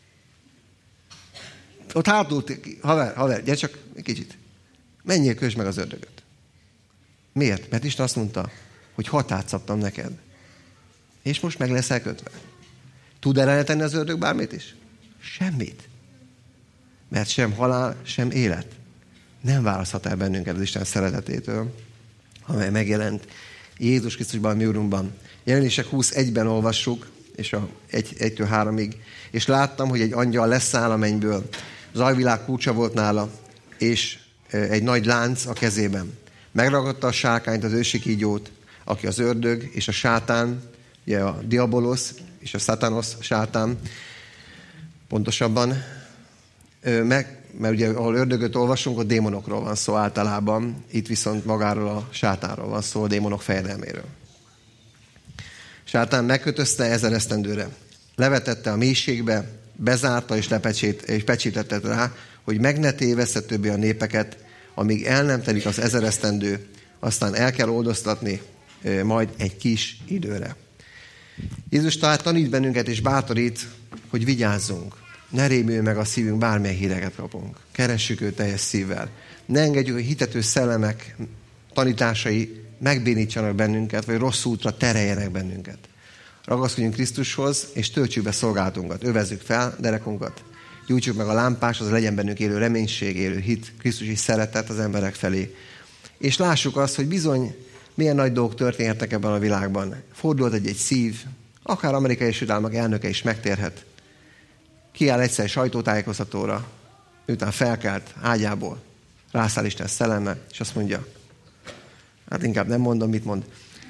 Ott hátul, haver, gyere csak egy kicsit. Menjél, kösd meg az ördögöt. Miért? Mert Isten azt mondta, hogy határt szabtam neked. És most meg leszel kötve. Tud ellene tenni az ördög bármit is? Semmit. Mert sem halál, sem élet nem választhat el bennünket az Isten szeretetétől, amely megjelent Jézus Krisztusban, mi Urunkban. Jelenések 21-ben olvassuk, és 1-3-ig. És láttam, hogy egy angyal leszáll a mennyből. Az alvilág kulcsa volt nála, és egy nagy lánc a kezében. Megragadta a sárkányt, az ősi kígyót, aki az ördög, és a sátán, ugye a diabolosz, és a szátánosz, sátán, pontosabban, mert ugye ahol ördögöt olvasunk, ott démonokról van szó általában, itt viszont magáról a sátánról van szó, a démonok fejedelméről. Sátán megkötözte 1000 esztendőre, levetette a mélységbe, bezárta és pecsétette rá, hogy meg ne tévessze többé a népeket, amíg el nem telik az 1000 esztendő, aztán el kell oldoztatni majd egy kis időre. Jézus tehát tanít bennünket és bátorít, hogy vigyázzunk. Ne rémülj meg a szívünk, bármilyen híreket kapunk. Keressük őt teljes szívvel. Ne engedjük, hogy hitető szellemek tanításai megbénítsanak bennünket, vagy rossz útra tereljenek bennünket. Ragaszkodjunk Krisztushoz, és töltsük be szolgálatunkat. Övezzük fel derekunkat. Gyújtsuk meg a lámpáshoz, legyen bennünk élő reménység, élő hit, Krisztusi szeretet az emberek felé. És lássuk azt, hogy bizony milyen nagy dolgok történhetnek ebben a világban. Fordult egy szív, akár Amerikai Egyesült Államok elnöke is megtérhet. Kiáll egyszer sajtótájékoztatóra, miután felkelt ágyából, rászáll Isten szelleme, és azt mondja, hát inkább nem mondom, mit mond.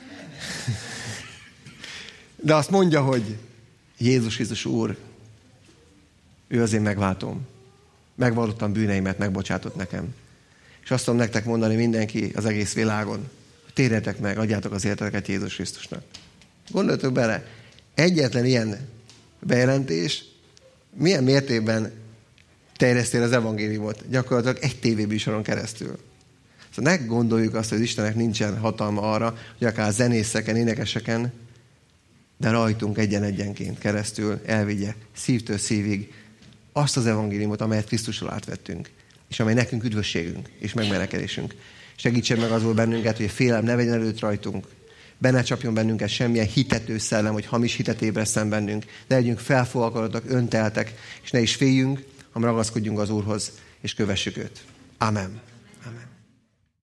De azt mondja, hogy Jézus Krisztus Úr, ő az én megváltóm. Megvallottam bűneimet, megbocsátott nekem. És azt tudom nektek mondani mindenki az egész világon, térjetek meg, adjátok az életeteket Jézus Krisztusnak. Gondoljatok bele, egyetlen ilyen bejelentés milyen mértékben terjesztél az evangéliumot, gyakorlatilag egy tévébűsoron keresztül. Szóval ne gondoljuk azt, hogy Istennek nincsen hatalma arra, hogy akár zenészeken, énekeseken, de rajtunk egyen-egyenként keresztül elvigye szívtől szívig azt az evangéliumot, amelyet Krisztusról átvettünk, és amely nekünk üdvösségünk és megmerekedésünk. Segítsen meg azul bennünket, hogy a félelem ne vegyen előtt rajtunk, be ne csapjon bennünket semmilyen hitető szellem, hogy hamis hitet ébreszten bennünk. Ne legyünk felfogalkodottak, önteltek, és ne is féljünk, hanem ragaszkodjunk az Úrhoz, és kövessük őt. Amen.